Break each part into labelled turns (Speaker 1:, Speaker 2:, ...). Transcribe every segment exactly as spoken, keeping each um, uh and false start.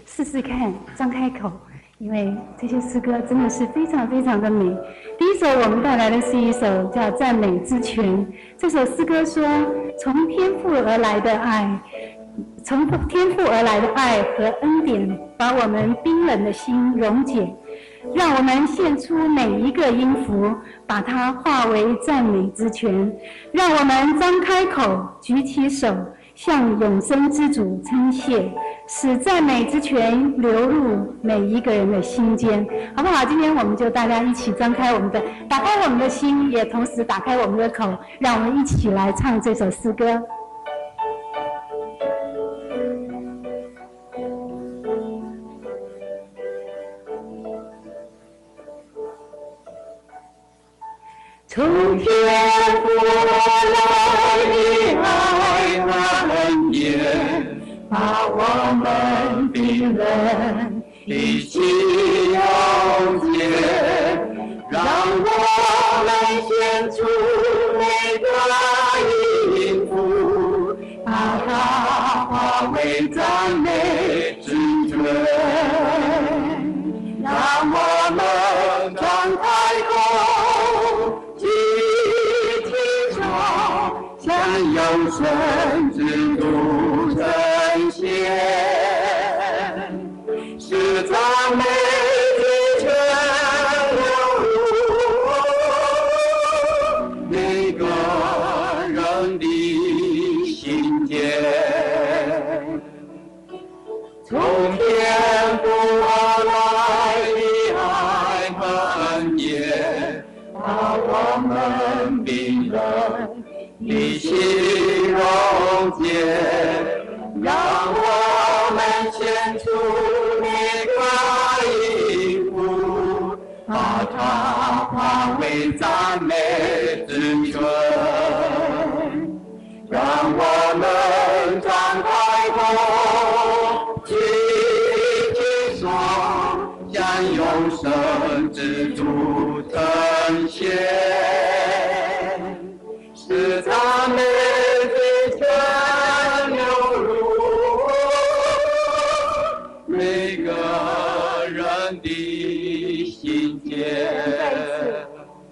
Speaker 1: 试试看，张开口，因为这些诗歌真的是非常非常的美。第一首我们带来的是一首叫《赞美之泉》。这首诗歌说，从天父而来的爱，从天父而来的爱和恩典，把我们冰冷的心溶解，让我们献出每一个音符，把它化为赞美之泉。让我们张开口，举起手，向永生之主称谢，使赞美之泉流入每一个人的心间，好不好？今天我们就大家一起张开我们的，打开我们的心，也同时打开我们的口，让我们一起来唱这首诗歌。从天父来的爱和恩典，把我们冰冷的心溶解，让我们献出每个音符，把它化为赞美之泉。让我们张开口，举起手，向永生之主称谢，使赞美之泉流入每个人的心间。从天父而来的爱和恩典，把我们冰冷的心溶解，让我们献出每个音符，把它化为赞美之泉。让我们张开口，举起手，向永生之主称谢，使赞美之泉流入每个人的心间。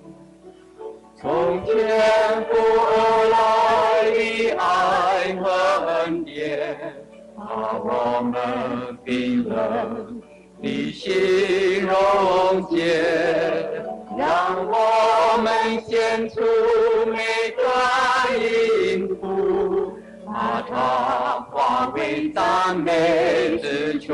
Speaker 1: 从天父而来的爱和恩典，把我们冰冷的心溶解，让我们献出每个音符，把它化为赞美之泉。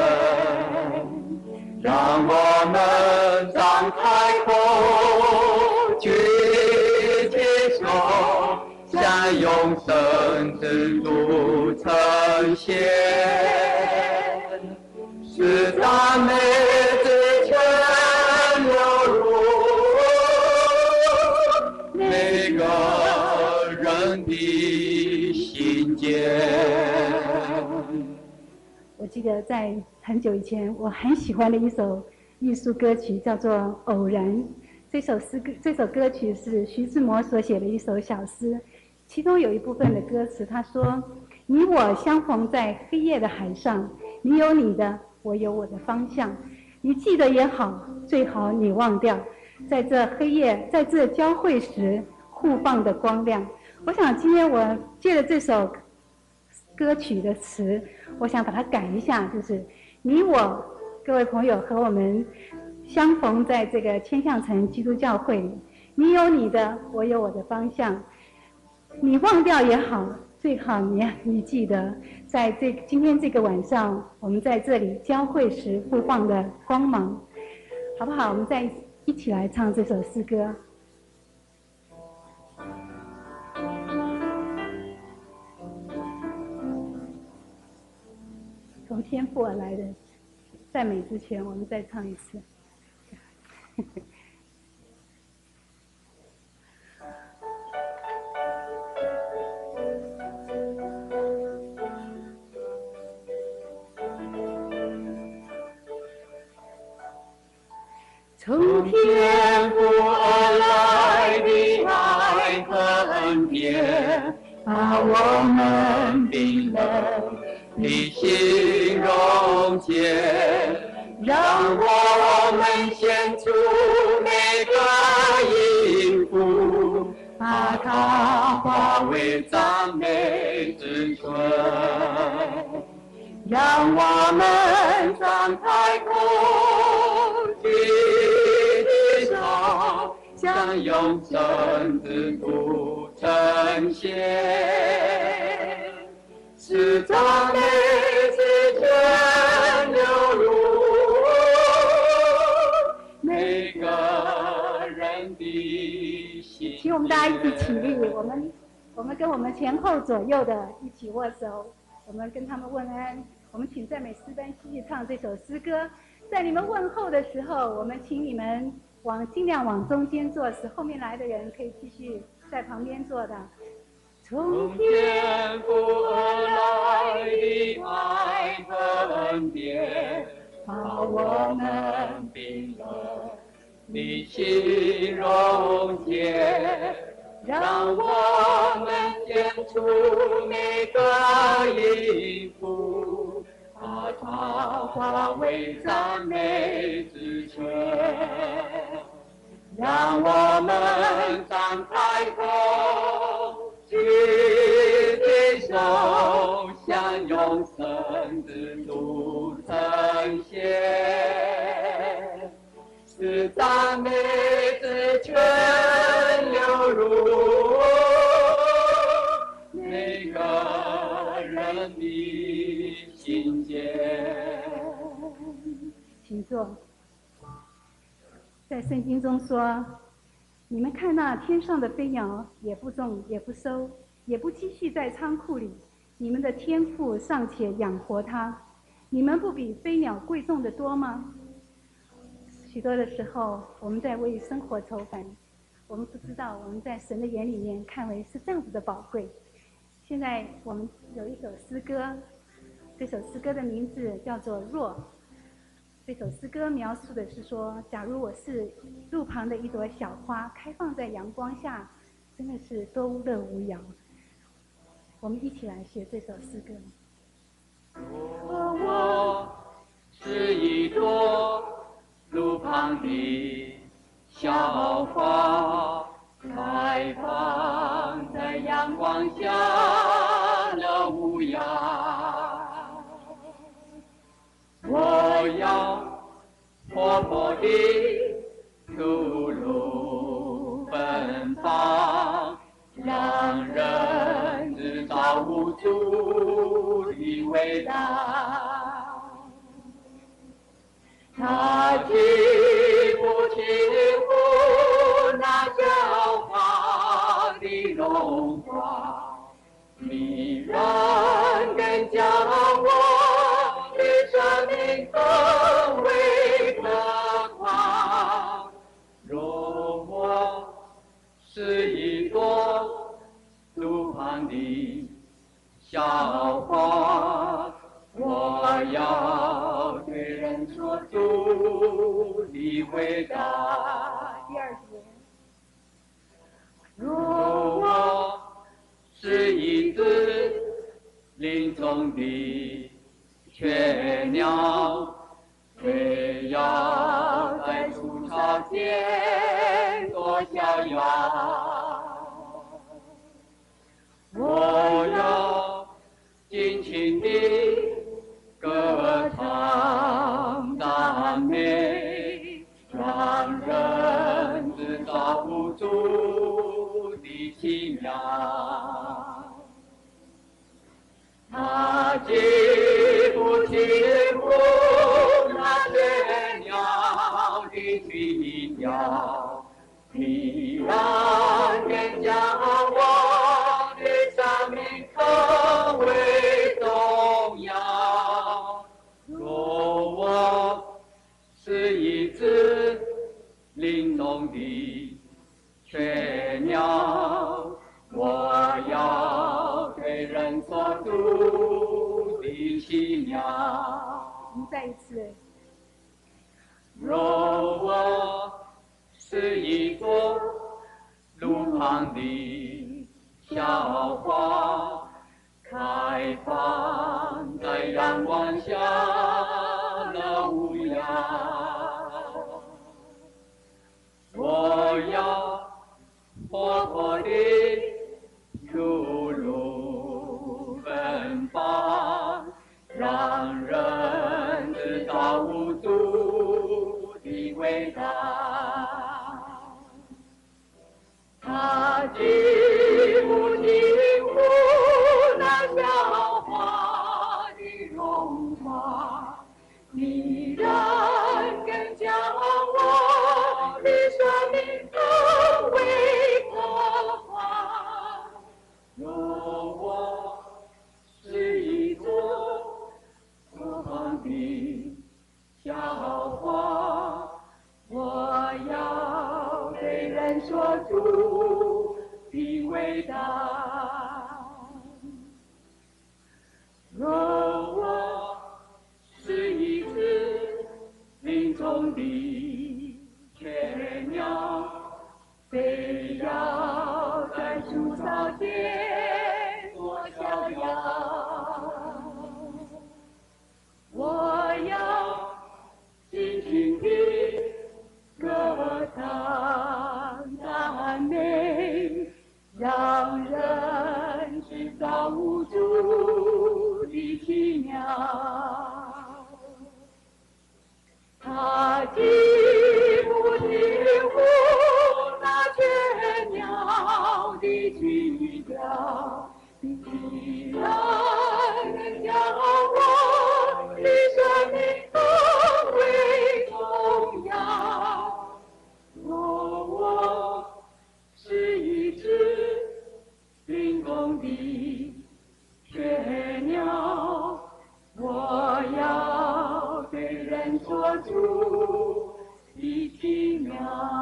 Speaker 1: 让我们张开口，举起手，向永生之主称谢，使赞美之泉流入每个人的心间。我记得在很久以前，我很喜欢的一首艺术歌曲叫做《偶然》。这首诗歌，这首歌曲是徐志摩所写的一首小诗，其中有一部分的歌词，他说：“你我相逢在黑夜的海上，你有你的，我有我的方向。你记得也好，最好你忘掉，在这黑夜，在这交汇时互放的光亮。”我想今天我借了这首歌曲的词，我想把它改一下，就是你我各位朋友和我们相逢在这个千象城基督教会里，你有你的，我有我的方向。你忘掉也好，最好你你记得，在这今天这个晚上，我们在这里交汇时互放的光芒，好不好？我们再一起来唱这首诗歌。从天父而来的赞美之泉，我们再唱一次。从天父而来的爱和恩典，把我们冰冷的心溶
Speaker 2: 中间，让我们献出每个音符，把它化为赞美之泉。让我们张开空举的手，向永生之父呈现，使赞美之泉流入每个人的心。
Speaker 1: 请我们大家一起起立，我们我们跟我们前后左右的一起握手，我们跟他们问安。我们请赞美诗班继续唱这首诗歌。在你们问候的时候，我们请你们往尽量往中间坐，使后面来的人可以继续在旁边坐的。
Speaker 2: 从天父而来的爱和恩典，把我们冰冷的心溶解，让我们献出每个音符，把它化为赞美之泉。让我们张开口，举起手，向永生之主呈现，使赞美之泉流入每个人的心间。
Speaker 1: 请坐。在圣经中说，你们看那天上的飞鸟，也不种也不收，也不积蓄在仓库里，你们的天父尚且养活它，你们不比飞鸟贵重的多吗？许多的时候，我们在为生活愁烦，我们不知道我们在神的眼里面看为是这样子的宝贵。现在我们有一首诗歌，这首诗歌的名字叫做《若》。这首诗歌描述的是说，假如我是路旁的一朵小花，开放在阳光下，真的是多乐无涯。我们一起来学这首诗歌。
Speaker 2: 若我是一朵路旁的小花，开放在阳光下，乐无涯。我要活泼地吐露芬芳，让人知道无主的伟大。他欺不欺负那小花的荣华，你让更将我的生命更为可夸。若我是一朵路旁的小花，我要对人说主的伟大。
Speaker 1: 第二节。
Speaker 2: 若我是一只林中的雀鸟，飞要在树梢间多逍遥。我要尽情地歌唱赞美，让人知道无主的奇妙。他欺不欺负那雀鸟的群鸟，必然更将我的生命更为重要。若我是一只林中的雀鸟，我要对人说主的奇妙。
Speaker 1: 我们再一次。
Speaker 2: 若我是一朵路旁的小花，开放在阳光下， 不停呼那笑话的荣华，你让更将我的生命更为可怕。若我是一则可怕的笑话，我要对人说主的伟大。若我是一只林中的雀鸟，飞要在树梢间多逍遥，我要尽情地歌唱赞美，让人知道无主的奇妙。他既不听呼那雀鸟的曲调，必然能将我的生命更为重要。若我是一只林中的雀鸟，我要对人说出的奇妙。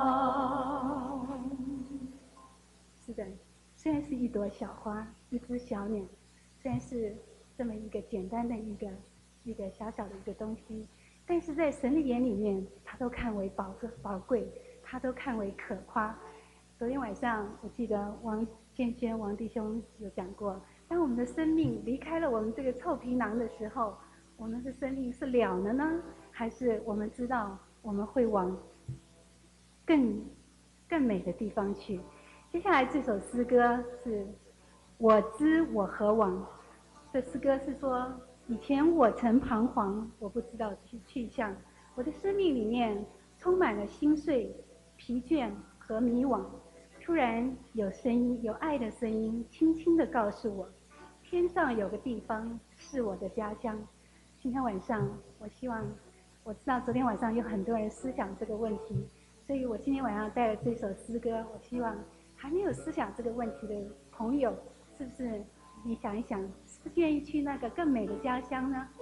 Speaker 1: 是的，虽然是一朵小花，一只小鸟，虽然是这么一个简单的一个一个小小的一个东西，但是在神的眼里面，他都看为宝宝贵，他都看为可夸。昨天晚上我记得王建轩王弟兄有讲过，当我们的生命离开了我们这个臭皮囊的时候，我们的生命是了了呢，还是我们知道我们会往更更美的地方去？接下来这首诗歌是我知我何往。这诗歌是说，以前我曾彷徨，我不知道去去向，我的生命里面充满了心碎、疲倦和迷惘。突然有声音，有爱的声音，轻轻地告诉我，天上有个地方是我的家乡。今天晚上，我希望，我知道昨天晚上有很多人思想这个问题，所以我今天晚上带了这首诗歌，我希望还没有思想这个问题的朋友，是不是你想一想，是不是愿意去那个更美的家乡呢？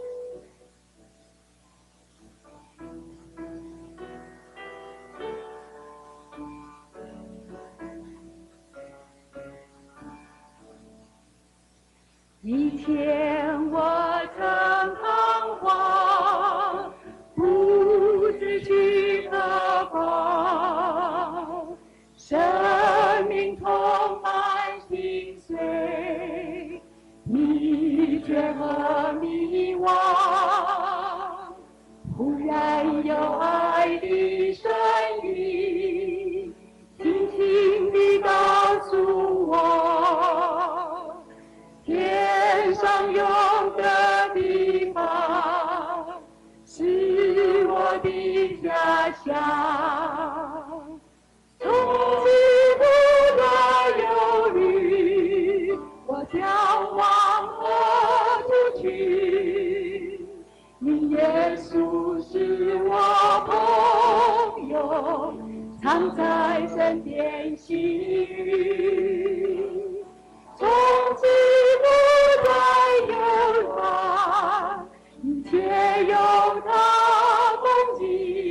Speaker 2: 以前我曾彷徨，不知去何方，生命充满心碎，迷倦和迷惘。忽然有爱的声音，轻轻地告诉我，天上有个地方是我的家乡，从此不再忧虑我将往何处去，因耶稣是我朋友，常在身边喜遇。从此不再忧烦，一切有他供给，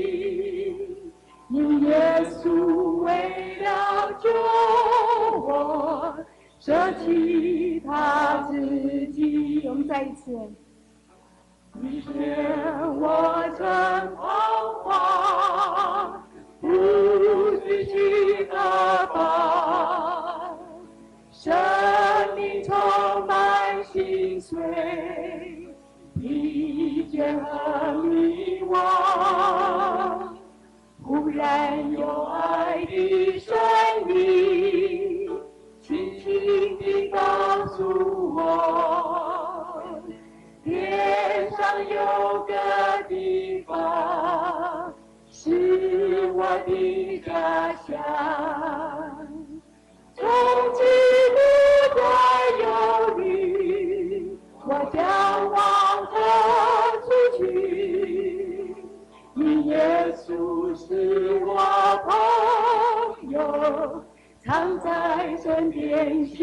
Speaker 2: 因耶稣为了救我，舍弃他自己。
Speaker 1: 我们再一次。
Speaker 2: 以前我曾彷徨，不知去何方，生命充满心碎，疲倦和迷惘。忽然有爱的声音，轻轻地告诉我，天上有个地方是我的家乡。从今不再忧虑，我将往何处去？因耶稣是我朋友，常在身边行。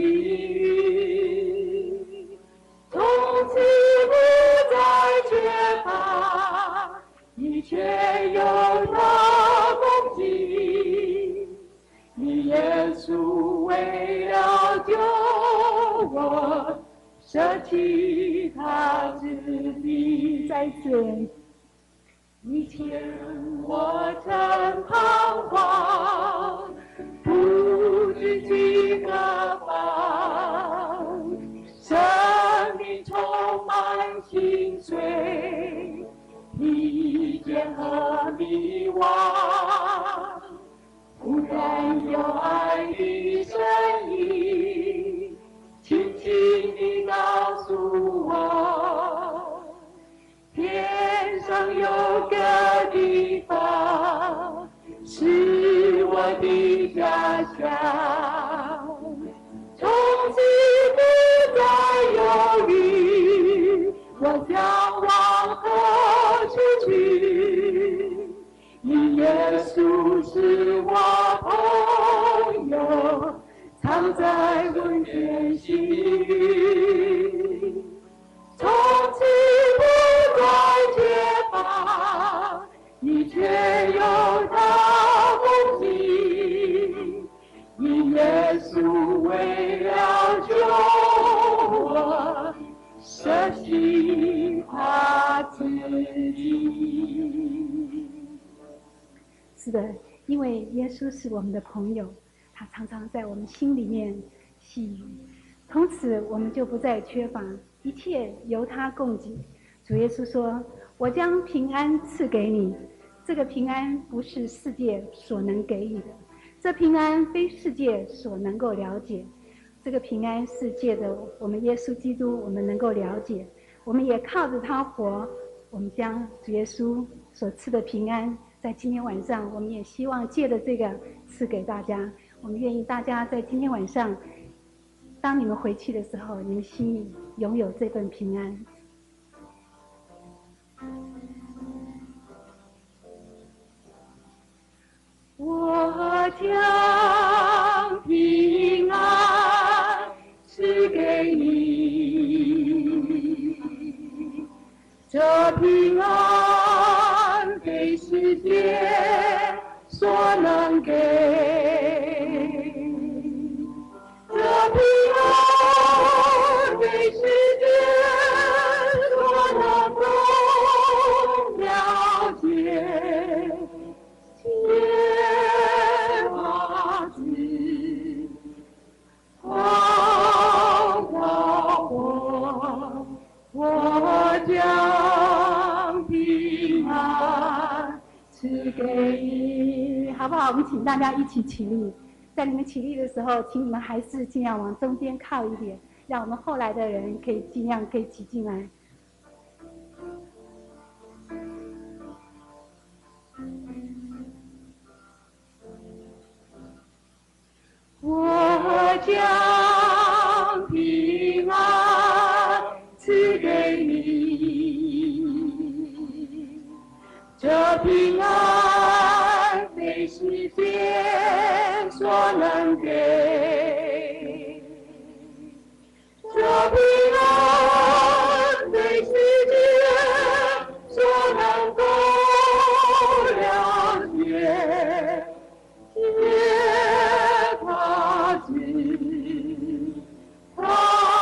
Speaker 2: 从此不再缺乏，一切有他供给。你耶稣为了救我，舍弃他自己，在此以前我曾彷徨，不知去何方，生命充满心碎，疲倦和迷惘。忽然有爱的声音，轻轻地告诉我，天上有个地方是我的家乡。从此不再犹豫，我将往何处去？因耶稣是我朋友，常在身边行。从此不再缺乏，一切有他供给。因耶稣为了救我，舍弃他自己。
Speaker 1: 是的，因为耶稣是我们的朋友，他常常在我们心里面细语，从此我们就不再缺乏，一切由他供给。主耶稣说，我将平安赐给你，这个平安不是世界所能给予的，这平安非世界所能够了解，这个平安是借着我们耶稣基督我们能够了解，我们也靠着他活，我们将主耶稣所赐的平安在今天晚上，我们也希望借着这个赐给大家。我们愿意大家在今天晚上，当你们回去的时候，你们心里拥有这份平安。
Speaker 2: 我将平安赐给你，这平安非世界所能给，这平安非世界所能够了解。耶和子，光照我，我将平安赐给你，
Speaker 1: 好不好？我们请大家一起起立。在你们起立的时候，请你们还是尽量往中间靠一点，让我们后来的人可以尽量可以挤进来。
Speaker 2: 我将平安赐给你，这平安非世界所能给，这平安非世界所能够了解。他子，他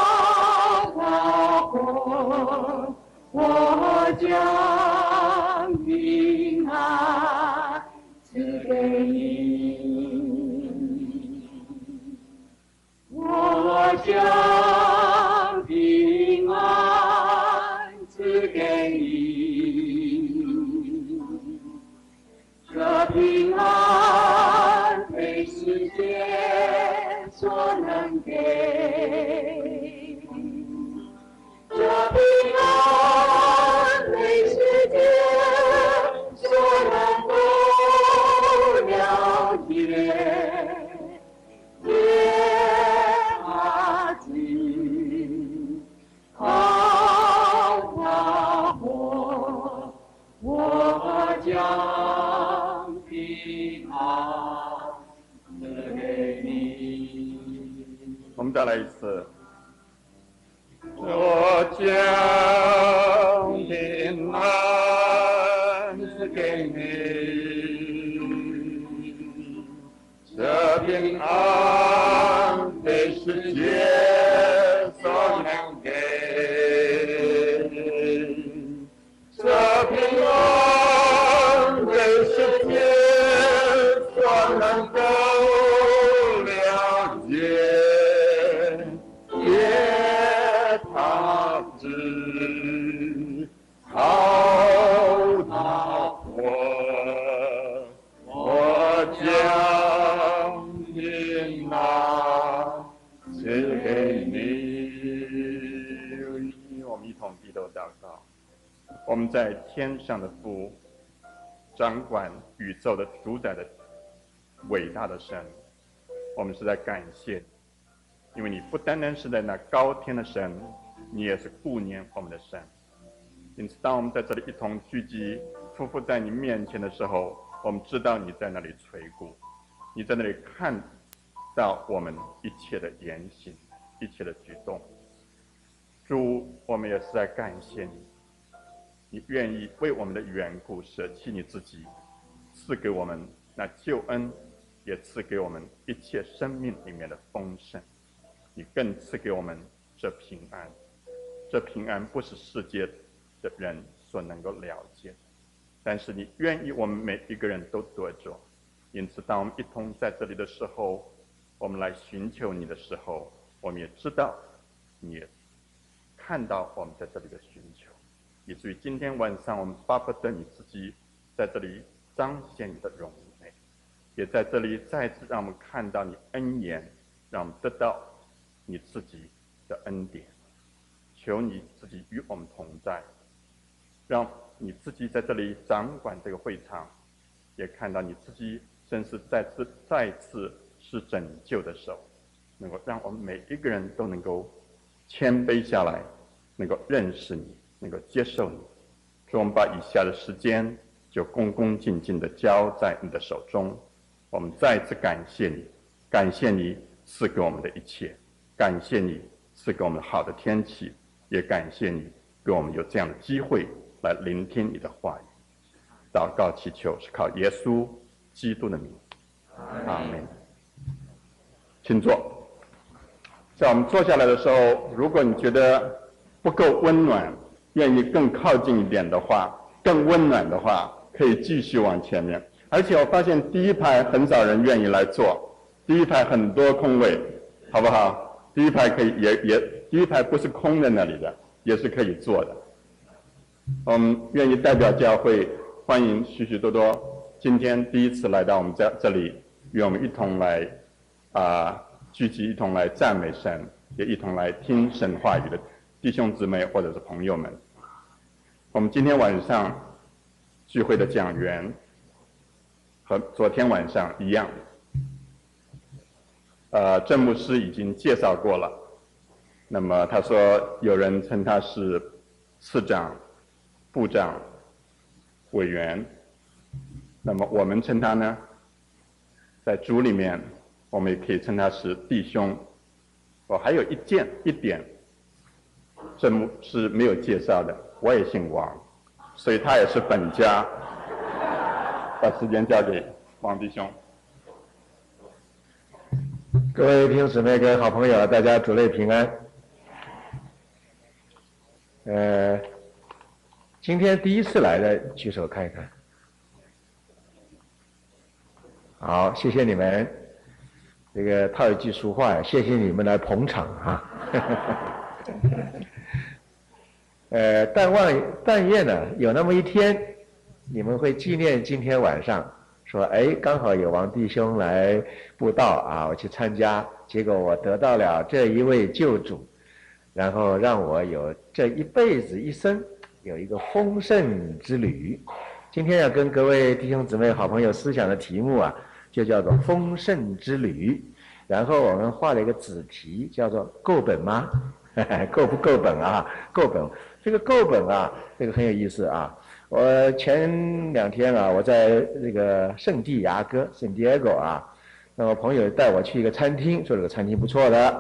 Speaker 2: 他活，我将平安赐给你，我将平安赐给你，这平安非世界所能给，这平安非世界所能够了解。耶
Speaker 3: 们再来一次。我将平安赐给你，这平安被世界所能给，这平安被世界所能够了解，也他知好他我，我将平安赐给你。我们一同低头祷告。我们在天上的父，掌管宇宙的主宰的伟大的神，我们是在感谢你，因为你不单单是在那高天的神，你也是顾念我们的神。因此当我们在这里一同聚集匍匐在你面前的时候，我们知道你在那里垂顾，你在那里看到我们一切的言行，一切的举动。主，我们也是在感谢你，你愿意为我们的缘故舍弃你自己，赐给我们那救恩，也赐给我们一切生命里面的丰盛。你更赐给我们这平安，这平安不是世界的人所能够了解，但是你愿意我们每一个人都得着。因此当我们一同在这里的时候，我们来寻求你的时候，我们也知道你也看到我们在这里的寻求，以至于今天晚上我们巴不得你自己在这里彰显你的荣美，也在这里再次让我们看到你恩言，让我们得到你自己的恩典。求你自己与我们同在，让你自己在这里掌管这个会场，也看到你自己真是再次再次是拯救的手，能够让我们每一个人都能够谦卑下来，能够认识你，能够接受你。所以我们把以下的时间就恭恭敬敬地交在你的手中。我们再次感谢你，感谢你赐给我们的一切，感谢你赐给我们好的天气，也感谢你给我们有这样的机会来聆听你的话语。祷告祈求是靠耶稣基督的名，阿们。请坐。在我们坐下来的时候，如果你觉得不够温暖，愿意更靠近一点的话，更温暖的话，可以继续往前面。而且我发现第一排很少人愿意来坐，第一排很多空位，好不好？第一排可以也也第一排不是空在那里的，也是可以坐的。我们愿意代表教会欢迎许许多多今天第一次来到我们这这里，与我们一同来啊、呃、聚集，一同来赞美神，也一同来听神话语的弟兄姊妹或者是朋友们。我们今天晚上聚会的讲员和昨天晚上一样，呃，郑牧师已经介绍过了。那么他说有人称他是次长、部长、委员，那么我们称他呢，在主里面我们也可以称他是弟兄。我还有一件一点郑牧师没有介绍的，我也姓王，所以他也是本家。把时间交给王弟兄。
Speaker 4: 各位弟兄姊妹、各位好朋友，大家主内平安。呃，今天第一次来的举手看一看。好，谢谢你们。这个套一句俗话，谢谢你们来捧场啊。呃，但望但愿呢，有那么一天，你们会纪念今天晚上，说，哎，刚好有王弟兄来布道啊，我去参加，结果我得到了这一位救主，然后让我有这一辈子一生有一个丰盛之旅。今天要跟各位弟兄姊妹、好朋友思想的题目啊，就叫做丰盛之旅。然后我们画了一个子题，叫做够本吗？够不够本啊？够本。这个够本啊，这个很有意思啊。我前两天啊，我在这个圣地牙哥 San Diego 啊，那么朋友带我去一个餐厅，说这个餐厅不错的，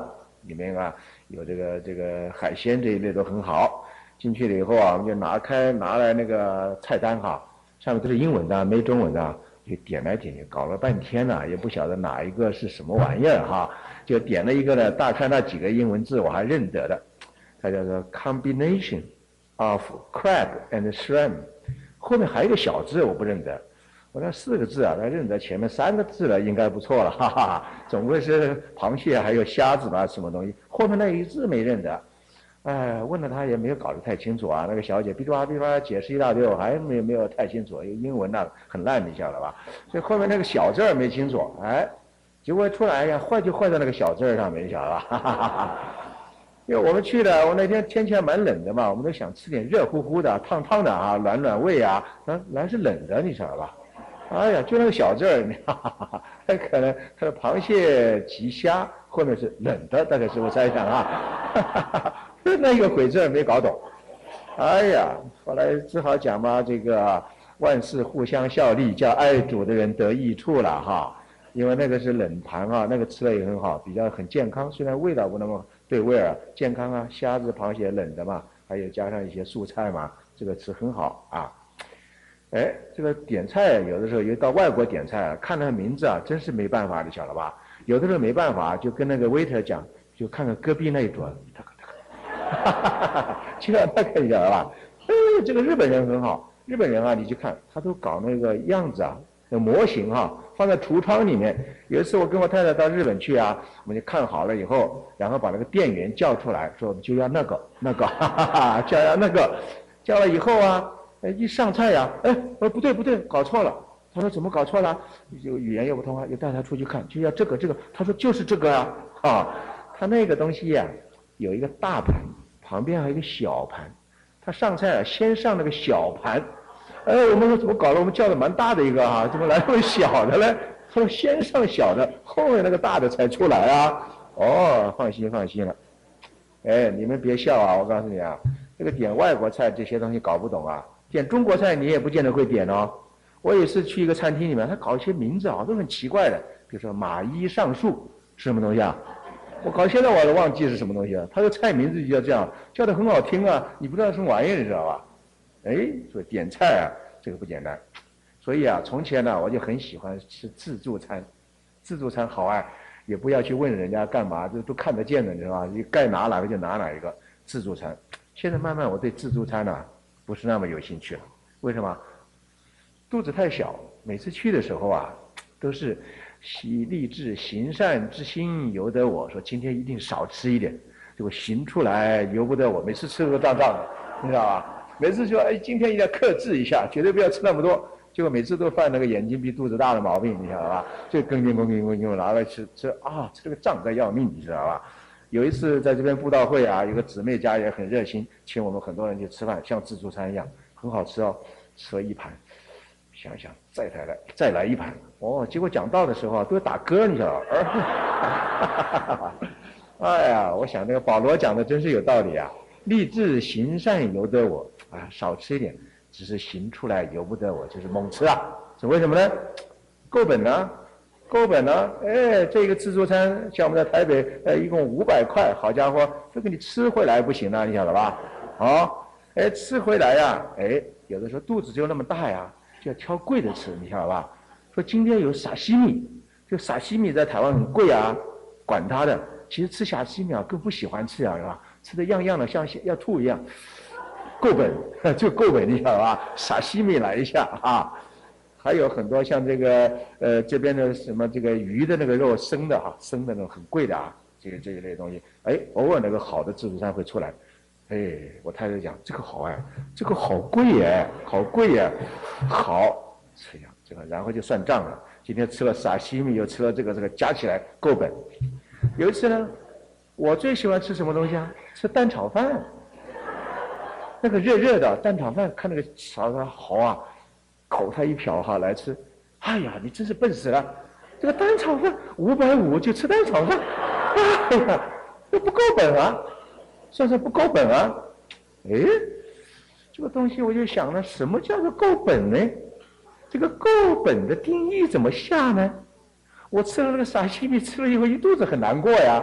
Speaker 4: 里面啊有这个这个海鲜这一类都很好。进去了以后啊，我们就拿开拿来那个菜单哈，上面都是英文的，没中文的，就点来点去，搞了半天呢，也不晓得哪一个是什么玩意儿哈，就点了一个呢，大概那几个英文字我还认得的，它叫做 combination of crab and shrimp， 后面还有一个小字我不认得。我那四个字啊，他认得前面三个字了，应该不错了，哈哈。总归是螃蟹还有虾子吧，什么东西，后面那一字没认得。哎，问了他也没有搞得太清楚啊。那个小姐哔哩吧哔哩吧解释一大堆，我还没有没有太清楚，因为英文那很烂，你晓得吧？所以后面那个小字儿没清楚，哎，结果出来呀，坏就坏在那个小字儿上面，你晓得吧？哈哈哈哈。因为我们去的，我那天天气还蛮冷的嘛，我们都想吃点热乎乎的、烫烫的啊，暖暖胃啊。那来是冷的，你晓得吧？哎呀，就那个小字儿，哈哈哈，很可能它的螃蟹及虾后面是冷的，大概是我猜想啊，哈哈哈，那个鬼字没搞懂。哎呀，后来只好讲嘛，这个万事互相效力，叫爱主的人得益处了哈。因为那个是冷盘啊，那个吃了也很好，比较很健康，虽然味道不那么对味儿，健康啊，虾子、螃蟹冷的嘛，还有加上一些蔬菜嘛，这个吃很好啊。哎，这个点菜有的时候，有到外国点菜啊，看那个名字啊，真是没办法，你晓得吧？有的时候没办法，就跟那个 waiter 讲，就看看隔壁那一桌，他他，哈哈哈，就让他看，你晓得吧？哎，这个日本人很好，日本人啊，你去看，他都搞那个样子啊，那模型啊，放在橱窗里面。有一次我跟我太太到日本去啊，我们就看好了以后，然后把那个店员叫出来，说我们就要那个那个，哈哈哈，就要那个，叫了以后啊。哎，一上菜呀、啊，哎，我说不对不对，搞错了。他说怎么搞错了？就语言又不通啊，又带他出去看，就要这个这个。他说就是这个啊，啊，他那个东西呀、啊，有一个大盘，旁边还有一个小盘。他上菜啊，先上那个小盘。哎，我们说怎么搞了？我们叫的蛮大的一个哈、啊，怎么来那么小的呢？他说先上小的，后面那个大的才出来啊。哦，放心放心了。哎，你们别笑啊，我告诉你啊，这个点外国菜这些东西搞不懂啊。点中国菜你也不见得会点哦。我有一次去一个餐厅里面，他搞一些名字啊都很奇怪的，比如说马一上树是什么东西啊？我搞现在我都忘记是什么东西了。他的菜名字就叫这样，叫的很好听啊，你不知道什么玩意儿，你知道吧？哎，所以点菜啊这个不简单。所以啊，从前呢我就很喜欢吃自助餐，自助餐好啊，也不要去问人家干嘛，就都看得见的，你知道吧？你该拿哪个就拿哪一个自助餐。现在慢慢我对自助餐呢、啊。不是那么有兴趣了，为什么？肚子太小，每次去的时候啊，都是喜立志行善之心由得我，说今天一定少吃一点，结果行出来由不得我，每次吃都胀胀的，你知道吧？每次说哎，今天一定要克制一下，绝对不要吃那么多，结果每次都犯那个眼睛比肚子大的毛病，你晓得吧？就跟跟跟跟跟跟拿来吃吃啊，吃这个胀得要命，你知道吧？有一次在这边布道会啊，有个姊妹家也很热心，请我们很多人去吃饭，像自助餐一样，很好吃哦。吃了一盘，想想再来来再来一盘，哦，结果讲道的时候啊都打嗝，你知道吧？哎呀，我想这个保罗讲的真是有道理啊，立志行善由得我啊，少吃一点，只是行出来由不得我，就是猛吃啊。是为什么呢？够本啊。够本了，哎，这个自助餐像我们在台北，呃，一共五百块，好家伙，这个你吃回来不行了，你晓得吧？好，哎，吃回来呀，哎，有的时候肚子就那么大呀，就要挑贵的吃，你晓得吧？说今天有沙西米，就沙西米在台湾很贵啊，管他的，其实吃沙西米啊更不喜欢吃啊，是吧？吃的样样的像要吐一样，够本就够本，你晓得吧？沙西米来一下啊。还有很多像这个呃这边的什么这个鱼的那个肉生的哈，生的那种很贵的啊，这个这一类东西，哎，偶尔那个好的自助餐会出来，哎，我太太讲这个好哎，这个好贵哎，好贵哎，好吃呀这个，然后就算账了，今天吃了沙西米，又吃了这个这个，加起来够本。有一次呢，我最喜欢吃什么东西啊？吃蛋炒饭，那个热热的蛋炒饭，看那个炒的好啊。口他一瞟哈来吃，哎呀，你真是笨死了！这个蛋炒饭五百五就吃蛋炒饭，哎呀，这不够本啊，算算不够本啊！哎，这个东西我就想了，什么叫做够本呢？这个够本的定义怎么下呢？我吃了那个沙西米，吃了以后一肚子很难过呀，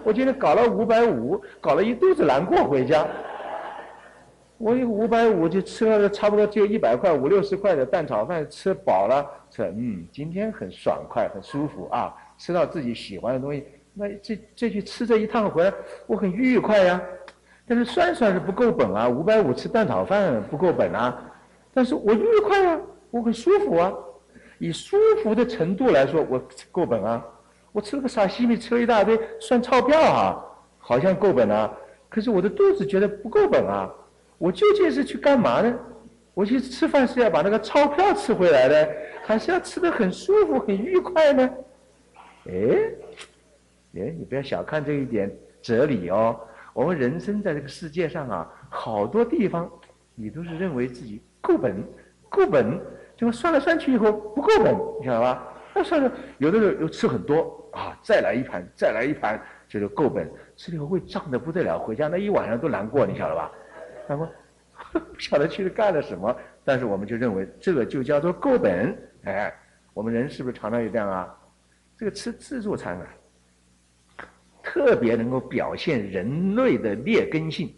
Speaker 4: 我今天搞了五百五，搞了一肚子难过回家。我有五百五就吃了差不多只有一百块五六十块的蛋炒饭，吃饱了，吃嗯，今天很爽快，很舒服啊，吃到自己喜欢的东西。那这这去吃这一趟回来，我很愉快呀。但是算算是不够本啊，五百五吃蛋炒饭不够本啊。但是我愉快啊，我很舒服啊。以舒服的程度来说，我够本啊。我吃了个沙西米，吃了一大堆，算钞票啊，好像够本啊。可是我的肚子觉得不够本啊。我究竟是去干嘛呢？我去吃饭是要把那个钞票吃回来的，还是要吃得很舒服、很愉快呢？哎，哎，你不要小看这一点哲理哦。我们人生在这个世界上啊，好多地方你都是认为自己够本，够本，结果算来算去以后不够本，你晓得吧？那算了，有的人又吃很多啊，再来一盘，再来一盘，这就够本，吃了以后胃胀得不得了，回家那一晚上都难过，你晓得吧？难过，不晓得去干了什么，但是我们就认为这个就叫做够本。哎，我们人是不是常常有这样啊？这个吃自助餐啊，特别能够表现人类的劣根性。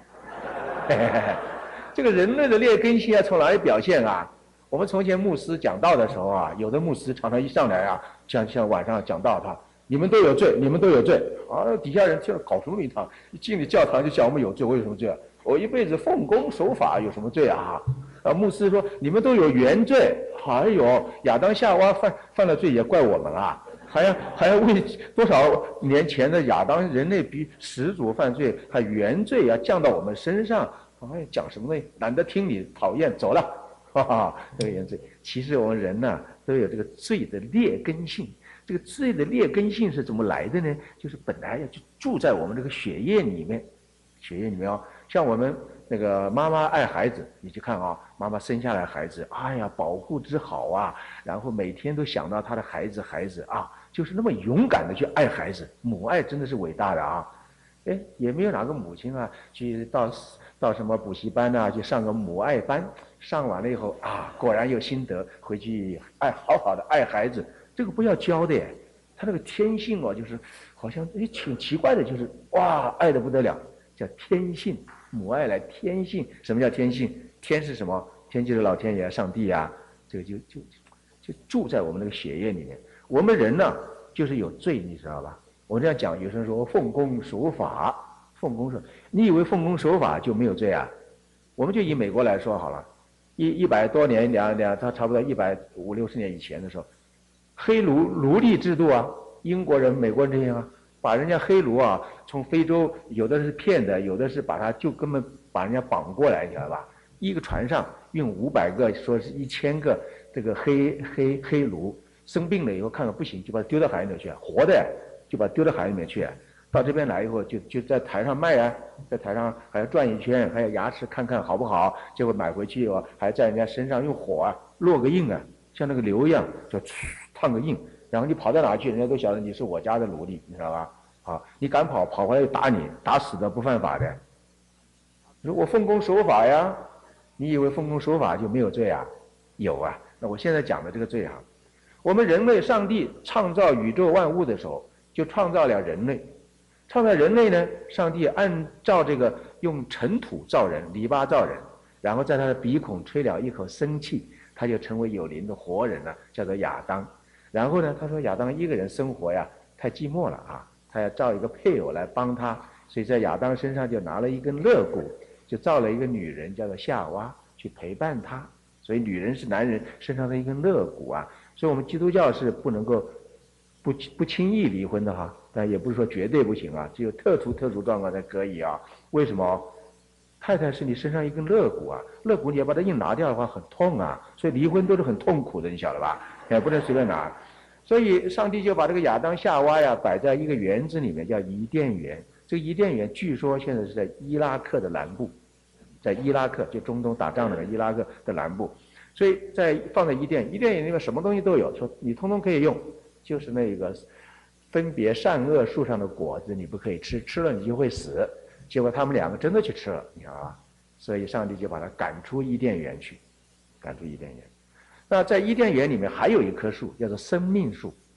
Speaker 4: 这个人类的劣根性要从哪里表现啊？我们从前牧师讲道的时候啊，有的牧师常常一上来啊，像像晚上讲道他，你们都有罪，你们都有罪啊！底下人就搞什么一堂，一进了教堂就讲我们有罪，我有什么罪啊？我一辈子奉公守法，有什么罪啊？啊，牧师说你们都有原罪，还有亚当夏娃犯犯了罪也怪我们啊，还要还要为多少年前的亚当人类比始祖犯罪，还原罪要降到我们身上，哎，讲什么东西？懒得听你，讨厌，走了，哈哈，这个原罪。其实我们人呢、啊、都有这个罪的劣根性，这个罪的劣根性是怎么来的呢？就是本来要就住在我们这个血液里面，血液里面哦。像我们那个妈妈爱孩子，你去看啊，妈妈生下来孩子，哎呀，保护之好啊，然后每天都想到她的孩子，孩子啊，就是那么勇敢的去爱孩子，母爱真的是伟大的啊。哎，也没有哪个母亲啊，去到到什么补习班啊，去上个母爱班，上完了以后啊，果然有心得，回去爱好好的爱孩子，这个不要教的，他那个天性哦，就是好像哎挺奇怪的，就是哇，爱得不得了，叫天性。母爱来天性，什么叫天性？天是什么？天就是老天爷、上帝啊，这个就就就住在我们那个血液里面。我们人呢，就是有罪，你知道吧？我这样讲，有些人说奉公守法，奉公守，你以为奉公守法就没有罪啊？我们就以美国来说好了，一一百多年两两，他差不多一百五六十年以前的时候，黑奴奴隶制度啊，英国人、美国人这样啊。把人家黑奴啊，从非洲有的是骗的，有的是把他就根本把人家绑过来，你知道吧？一个船上运五百个，说是一千个这个黑黑黑奴，生病了以后看看不行，就把他丢到海里面去，活的就把他丢到海里面去。到这边来以后，就就在台上卖啊，在台上还要转一圈，还要牙齿看看好不好，结果买回去以后还在人家身上用火啊落个印啊，像那个硫一样，就烫个印。然后你跑到哪去，人家都晓得你是我家的奴隶，你知道吧？啊，你敢跑，跑回来就打你，打死的不犯法的。你说我奉公守法呀，你以为奉公守法就没有罪啊？有啊。那我现在讲的这个罪啊，我们人类，上帝创造宇宙万物的时候，就创造了人类。创造人类呢，上帝按照这个用尘土造人，泥巴造人，然后在他的鼻孔吹了一口生气，他就成为有灵的活人了，叫做亚当。然后呢，他说亚当一个人生活呀太寂寞了啊，他要造一个配偶来帮他，所以在亚当身上就拿了一根肋骨，就造了一个女人叫做夏娃去陪伴他。所以女人是男人身上的一根肋骨啊。所以我们基督教是不能够不不轻易离婚的哈，但也不是说绝对不行啊，只有特殊特殊状况才可以啊。为什么？太太是你身上一根肋骨啊，肋骨你要把它硬拿掉的话很痛啊，所以离婚都是很痛苦的，你晓得吧？也不能随便拿。所以上帝就把这个亚当夏娃呀摆在一个园子里面，叫伊甸园。这个伊甸园据说现在是在伊拉克的南部，在伊拉克就中东打仗那个伊拉克的南部，所以在放在伊甸伊甸园里面什么东西都有，说你通通可以用，就是那个分别善恶树上的果子你不可以吃，吃了你就会死。结果他们两个真的去吃了，你知道吧？所以上帝就把他赶出伊甸园去，赶出伊甸园。那在伊甸园里面还有一棵树，叫做生命树。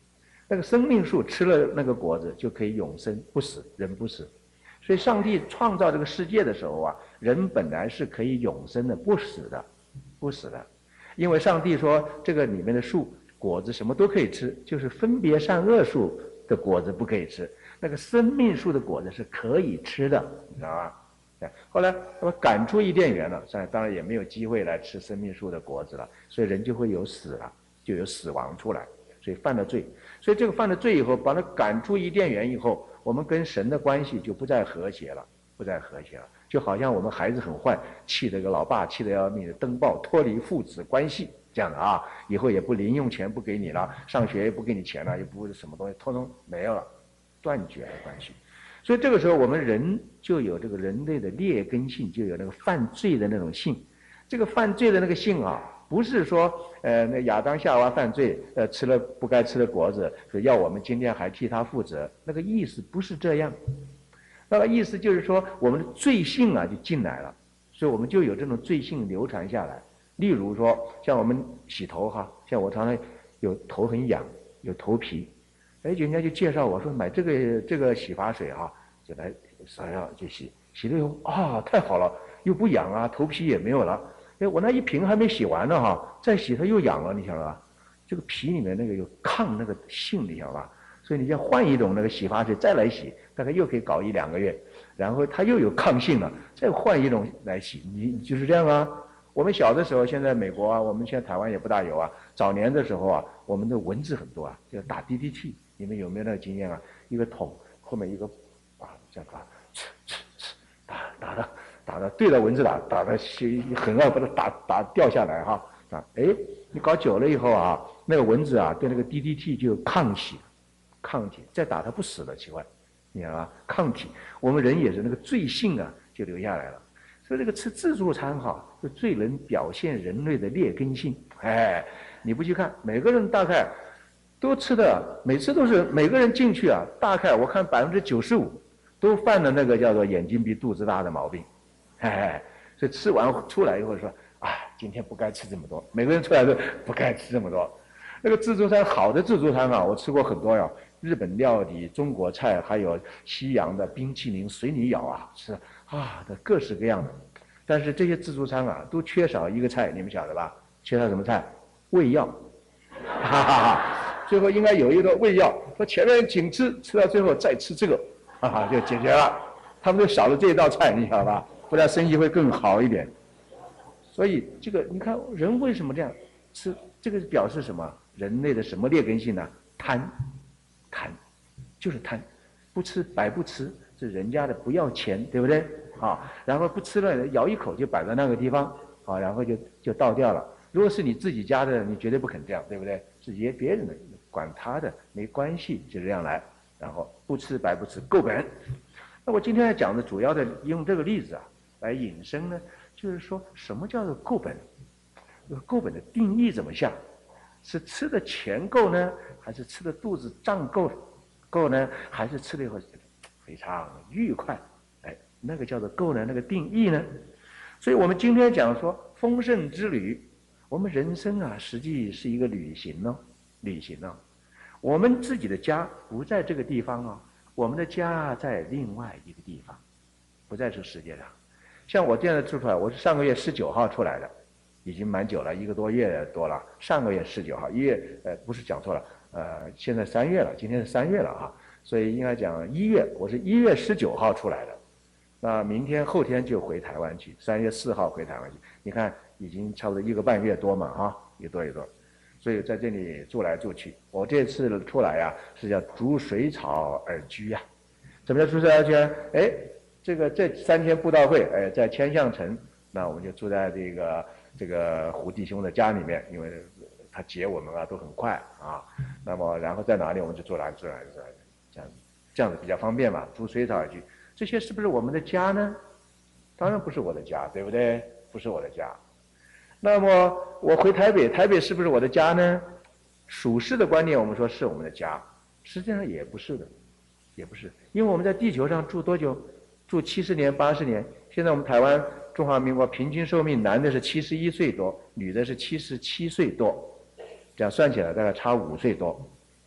Speaker 4: 那个生命树吃了那个果子就可以永生不死，人不死。所以上帝创造这个世界的时候啊，人本来是可以永生的，不死的，不死的。因为上帝说这个里面的树果子什么都可以吃，就是分别善恶树的果子不可以吃，那个生命树的果子是可以吃的，你知道吧？后来他们赶出伊甸园了，当然也没有机会来吃生命树的果子了，所以人就会有死了，就有死亡出来，所以犯了罪。所以这个犯了罪以后，把他赶出伊甸园以后，我们跟神的关系就不再和谐了，不再和谐了。就好像我们孩子很坏，气得个老爸气得要命的登报脱离父子关系这样的啊，以后也不零用钱不给你了，上学也不给你钱了，也不什么东西，通通没有了，断绝了关系。所以这个时候我们人就有这个人类的劣根性，就有那个犯罪的那种性。这个犯罪的那个性啊，不是说呃那亚当夏娃犯罪，呃吃了不该吃的果子，说要我们今天还替他负责，那个意思不是这样。那个意思就是说我们的罪性啊就进来了，所以我们就有这种罪性流传下来。例如说像我们洗头哈，像我常常有头很痒，有头皮。哎，人家就介绍我说买这个这个洗发水啊，就来身上就洗，洗了以后啊，太好了，又不痒啊，头皮也没有了。哎，我那一瓶还没洗完呢哈，再洗它又痒了，你晓得吧？这个皮里面那个有抗那个性，你晓得吧？所以你要换一种那个洗发水再来洗，大概又可以搞一两个月，然后它又有抗性了，再换一种来洗，你就是这样啊。我们小的时候，现在美国啊，我们现在台湾也不大有啊。早年的时候啊，我们的蚊子很多啊，就打 D D T。你们有没有那个经验啊？一个桶后面一个啊，这样打，呲呲呲，打打的打的对着蚊子打，打的很要把它打打掉下来哈啊！哎，你搞久了以后啊，那个蚊子啊对那个 D D T 就有抗体，抗体再打它不死了，奇怪，你知道吧？抗体，我们人也是那个罪性啊就留下来了。所以这个吃自助餐哈，就最能表现人类的劣根性。哎，你不去看，每个人大概都吃的，每次都是每个人进去啊，大概我看百分之九十五都犯了那个叫做眼睛比肚子大的毛病。哎，所以吃完出来以后说，啊，今天不该吃这么多。每个人出来都不该吃这么多。那个自助餐好的自助餐啊，我吃过很多呀，日本料理、中国菜，还有西洋的冰淇淋随你咬啊，是。啊，的各式各样的，但是这些自助餐啊，都缺少一个菜，你们晓得吧？缺少什么菜？胃药，哈哈哈！最后应该有一个胃药，说前面紧吃，吃到最后再吃这个，哈哈，就解决了。他们就少了这一道菜，你晓得吧？不然生意会更好一点。所以这个你看，人为什么这样吃？这个表示什么？人类的什么劣根性呢？贪，贪，就是贪，不吃白不吃。是人家的不要钱，对不对？啊，然后不吃了，咬一口就摆在那个地方，啊，然后就就倒掉了。如果是你自己家的，你绝对不肯这样，对不对？是别别人的，管他的，没关系，就这样来。然后不吃白不吃，够本。那我今天要讲的主要的用这个例子啊来引申呢，就是说什么叫做够本？够本的定义怎么下？是吃的钱够呢，还是吃的肚子胀够够呢？还是吃了以后非常愉快，哎，那个叫做够呢？那个定义呢？所以我们今天讲说丰盛之旅，我们人生啊，实际是一个旅行哦，旅行哦。我们自己的家不在这个地方哦，我们的家在另外一个地方，不在这个世界上。像我现在住出来，我是上个月十九号出来的，已经蛮久了，一个多月多了。上个月十九号，一月呃不是讲错了，呃现在三月了，今天是三月了啊。所以应该讲一月，我是一月十九号出来的，那明天后天就回台湾去，三月四号回台湾去。你看已经差不多一个半月多嘛，啊，一个多一多，所以在这里住来住去。我这次出来呀、啊，是叫逐水草而居呀、啊。怎么叫逐水草而居啊？哎，这个这三天布道会，哎，在千象城，那我们就住在这个这个胡弟兄的家里面，因为他接我们啊都很快啊。那么然后在哪里我们就住哪里住哪里住哪里。这样，这样子比较方便嘛，逐水草而居。这些是不是我们的家呢？当然不是我的家，对不对？不是我的家。那么我回台北，台北是不是我的家呢？属世的观念，我们说是我们的家，实际上也不是的，也不是。因为我们在地球上住多久？住七十年、八十年。现在我们台湾中华民国平均寿命，男的是七十一岁多，女的是七十七岁多，这样算起来大概差五岁多，平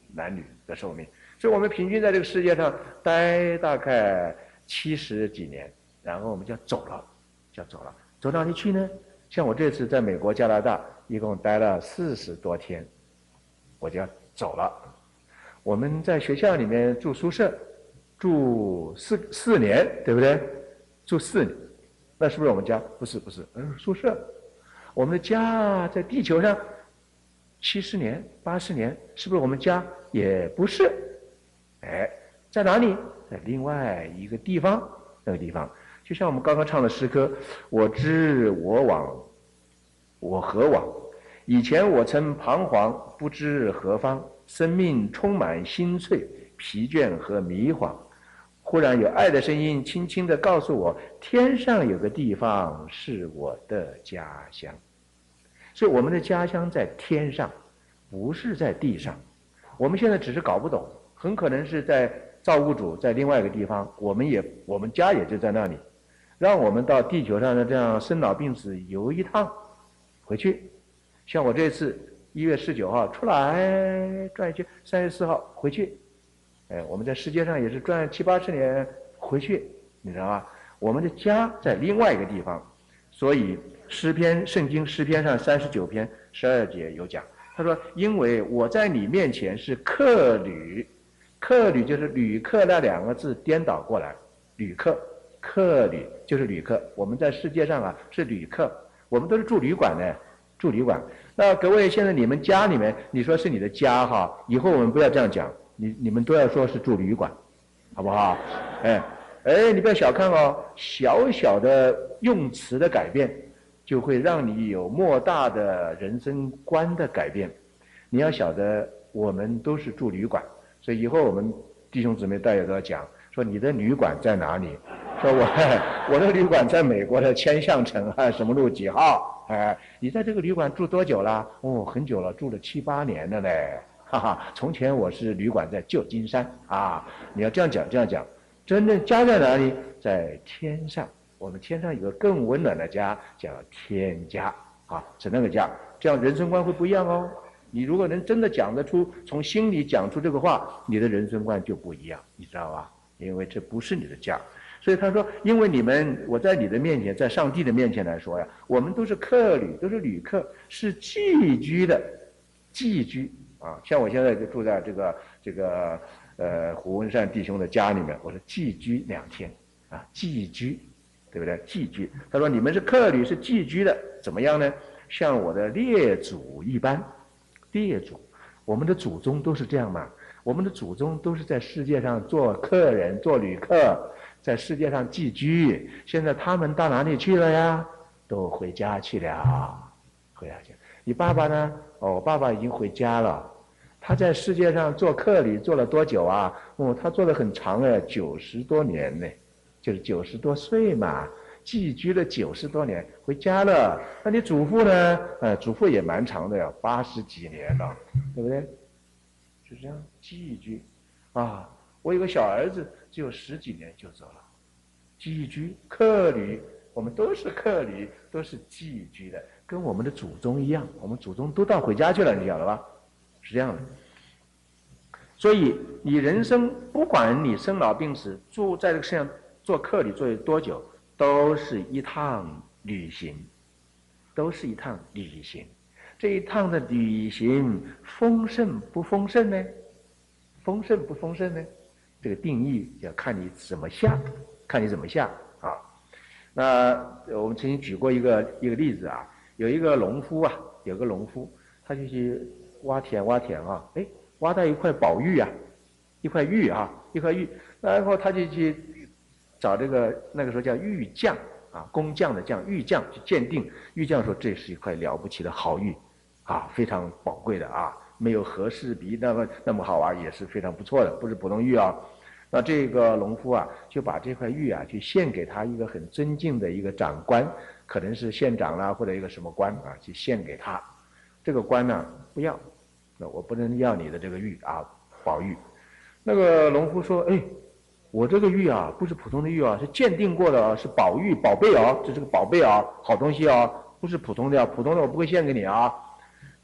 Speaker 4: 男女的寿命。所以我们平均在这个世界上待大概七十几年，然后我们就要走了，就要走了。走哪里去呢？像我这次在美国、加拿大，一共待了四十多天，我就要走了。我们在学校里面住宿舍，住四四年，对不对？住四年，那是不是我们家？不是，不是，嗯，宿舍。我们的家在地球上七十年、八十年，是不是我们家？也不是。哎，在哪里？在另外一个地方，那个地方，就像我们刚刚唱的诗歌，我知我往，我何往？以前我曾彷徨，不知何方，生命充满心碎、疲倦和迷惘。忽然有爱的声音轻轻地告诉我，天上有个地方是我的家乡。所以我们的家乡在天上，不是在地上。我们现在只是搞不懂，很可能是在造物主在另外一个地方，我们也我们家也就在那里，让我们到地球上的这样生老病死游一趟，回去。像我这次一月十九号出来转一圈，三月四号回去。哎，我们在世界上也是转七八十年回去，你知道吧？我们的家在另外一个地方，所以诗篇圣经诗篇上三十九篇十二节有讲。他说：“因为我在你面前是客旅，客旅就是旅客那两个字颠倒过来，旅客，客旅就是旅客。我们在世界上啊是旅客，我们都是住旅馆的，住旅馆。那各位现在你们家里面，你说是你的家哈，以后我们不要这样讲，你你们都要说是住旅馆，好不好？哎哎，你不要小看哦，小小的用词的改变。”就会让你有莫大的人生观的改变。你要晓得，我们都是住旅馆，所以以后我们弟兄姊妹大家都要讲，说你的旅馆在哪里？说我我的旅馆在美国的千象城啊，什么路几号？哎，你在这个旅馆住多久了？哦，很久了，住了七八年了嘞，哈哈。从前我是旅馆在旧金山啊，你要这样讲，这样讲。真正家在哪里？在天上。我们天上有个更温暖的家，叫天家啊，是那个家，这样人生观会不一样哦。你如果能真的讲得出，从心里讲出这个话，你的人生观就不一样，你知道吧？因为这不是你的家，所以他说，因为你们，我在你的面前，在上帝的面前来说呀，我们都是客旅，都是旅客，是寄居的，寄居啊。像我现在就住在这个这个呃胡文善弟兄的家里面，我是寄居两天啊，寄居。对不对？寄居，他说你们是客旅，是寄居的，怎么样呢？像我的列祖一般，列祖，我们的祖宗都是这样嘛？我们的祖宗都是在世界上做客人、做旅客，在世界上寄居。现在他们到哪里去了呀？都回家去了，回家去了。你爸爸呢？哦，我爸爸已经回家了。他在世界上做客旅做了多久啊？哦，他做了很长哎，九十多年呢。就是九十多岁嘛，寄居了九十多年，回家了。那你祖父呢？呃，祖父也蛮长的呀，八十几年了，对不对？就这样寄居，啊，我有个小儿子，只有十几年就走了。寄居客旅，我们都是客旅，都是寄居的，跟我们的祖宗一样，我们祖宗都到回家去了，你晓得吧？是这样的。所以你人生不管你生老病死，住在这个世上。做客旅做多久，都是一趟旅行，都是一趟旅行。这一趟的旅行丰盛不丰盛呢？丰盛不丰盛呢？这个定义要看你怎么下，看你怎么下啊。那我们曾经举过一个一个例子啊，有一个农夫啊，有个农夫，他就去挖田挖田啊，哎，挖到一块宝玉啊，一块玉啊，一块玉，然后他就去。找这个那个时候叫玉匠啊，工匠的匠，玉匠去鉴定。玉匠说这是一块了不起的好玉，啊，非常宝贵的啊，没有和氏璧那么那么好啊，也是非常不错的，不是普通玉啊。那这个农夫啊，就把这块玉啊，去献给他一个很尊敬的一个长官，可能是县长啦或者一个什么官啊，去献给他。这个官呢不要，那我不能要你的这个玉啊，宝玉。那个农夫说，哎。我这个玉啊，不是普通的玉啊，是鉴定过的啊，是宝玉、宝贝啊，这是个宝贝啊，好东西啊，不是普通的啊，普通的我不会献给你啊。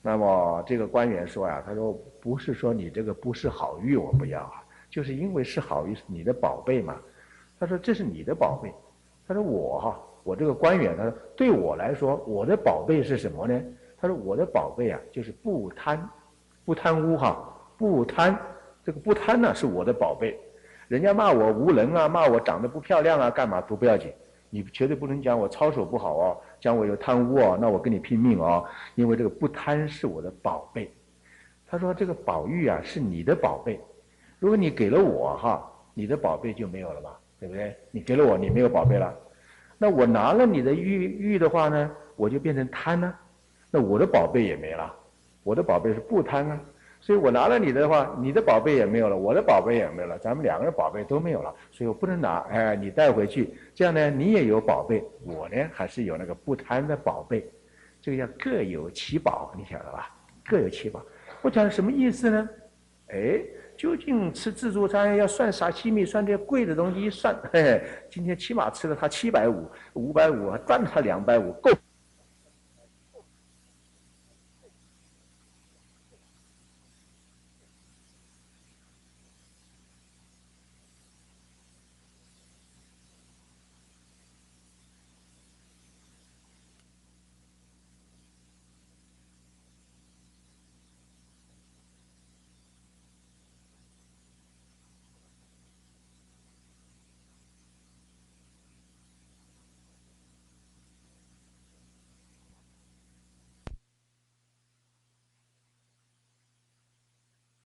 Speaker 4: 那么这个官员说呀，他说不是说你这个不是好玉我不要啊，就是因为是好玉是你的宝贝嘛。他说这是你的宝贝。他说我哈，我这个官员，他说对我来说，我的宝贝是什么呢？他说我的宝贝啊，就是不贪，不贪污哈，不贪。这个不贪呢是我的宝贝。人家骂我无能啊，骂我长得不漂亮啊，干嘛都不要紧。你绝对不能讲我操守不好哦，讲我有贪污哦，那我跟你拼命哦，因为这个不贪是我的宝贝。他说这个宝玉啊是你的宝贝，如果你给了我哈，你的宝贝就没有了嘛，对不对？你给了我，你没有宝贝了。那我拿了你的玉玉的话呢，我就变成贪了，那我的宝贝也没了。我的宝贝是不贪啊，所以我拿了你的话，你的宝贝也没有了，我的宝贝也没有了，咱们两个人宝贝都没有了，所以我不能拿，哎，你带回去，这样呢，你也有宝贝，我呢还是有那个不贪的宝贝，这个叫各有其宝，你晓得吧？各有其宝。我讲什么意思呢？哎，究竟吃自助餐要算沙西米，算这贵的东西一算，嘿嘿，今天起码吃了他七百五、五百五，赚了他两百五，够。